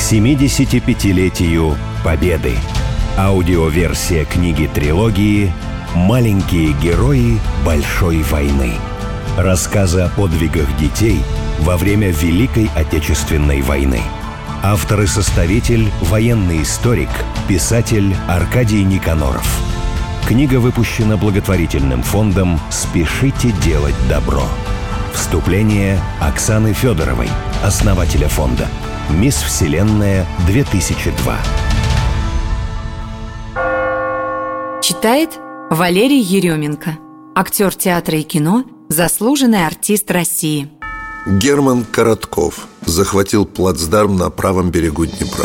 75-летию Победы. Аудиоверсия книги-трилогии «Маленькие герои Большой войны». Рассказы о подвигах детей во время Великой Отечественной войны. Автор и составитель – военный историк, писатель Аркадий Никаноров. Книга выпущена благотворительным фондом «Спешите делать добро». Вступление Оксаны Федоровой, основателя фонда. «Мисс Вселенная 2002». Читает Валерий Еременко. Актер театра и кино, заслуженный артист России. Герман Коротков захватил плацдарм на правом берегу Днепра.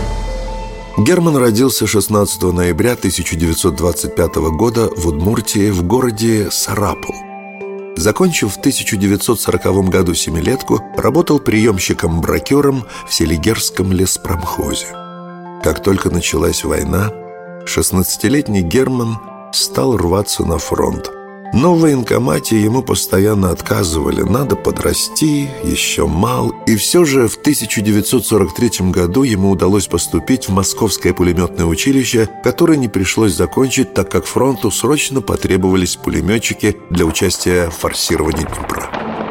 Герман родился 16 ноября 1925 года в Удмуртии в городе Сарапул. Закончив в 1940 году семилетку, работал приемщиком-брокером в Селигерском леспромхозе. Как только началась война, 16-летний Герман стал рваться на фронт. Но в военкомате ему постоянно отказывали: надо подрасти, еще мал. И все же в 1943 году ему удалось поступить в Московское пулеметное училище, которое не пришлось закончить, так как фронту срочно потребовались пулеметчики для участия в форсировании Днепра.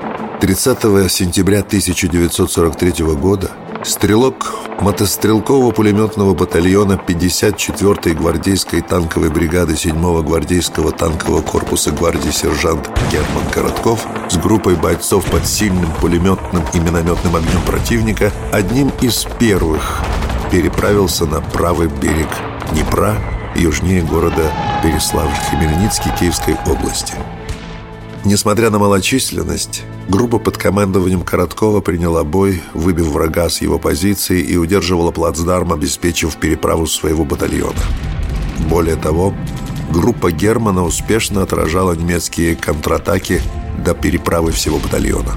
30 сентября 1943 года стрелок мотострелкового пулеметного батальона 54-й гвардейской танковой бригады 7-го гвардейского танкового корпуса гвардии сержант Герман Коротков с группой бойцов под сильным пулеметным и минометным огнем противника одним из первых переправился на правый берег Днепра, южнее города Переславль-Хмельницкий Киевской области. Несмотря на малочисленность, группа под командованием Короткова приняла бой, выбив врага с его позиции, и удерживала плацдарм, обеспечив переправу своего батальона. Более того, группа Германа успешно отражала немецкие контратаки до переправы всего батальона.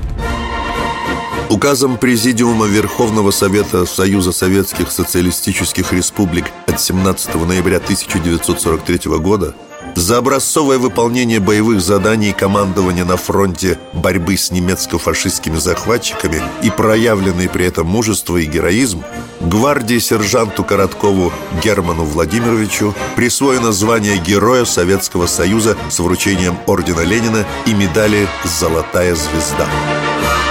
Указом Президиума Верховного Совета Союза Советских Социалистических Республик от 17 ноября 1943 года за образцовое выполнение боевых заданий командования на фронте борьбы с немецко-фашистскими захватчиками и проявленный при этом мужество и героизм гвардии сержанту Короткову Герману Владимировичу присвоено звание Героя Советского Союза с вручением ордена Ленина и медали «Золотая звезда».